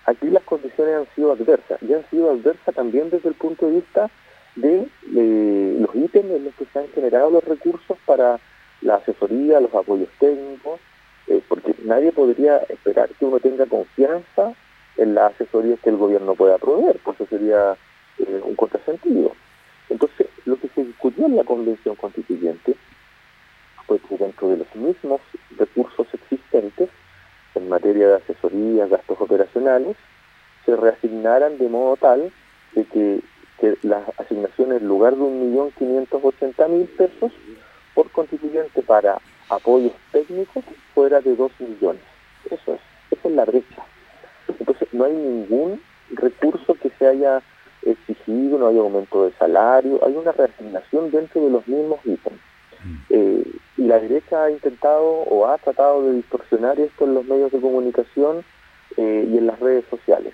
aquí las condiciones han sido adversas, y han sido adversas también desde el punto de vista de los ítems en los que se han generado los recursos para la asesoría, los apoyos técnicos, porque nadie podría esperar que uno tenga confianza en las asesorías que el gobierno pueda proveer, porque eso sería un contrasentido. Entonces, lo que se discutió en la Convención Constituyente fue que dentro de los mismos recursos existentes en materia de asesorías, gastos operacionales, se reasignaran de modo tal de que las asignaciones, en lugar de 1.580.000 pesos por constituyente para apoyos técnicos, fuera de 2 millones. Esa es la brecha. Entonces, no hay ningún recurso que se haya exigido, no hay aumento de salario, hay una reasignación dentro de los mismos ítems. Y la derecha ha intentado o ha tratado de distorsionar esto en los medios de comunicación y en las redes sociales.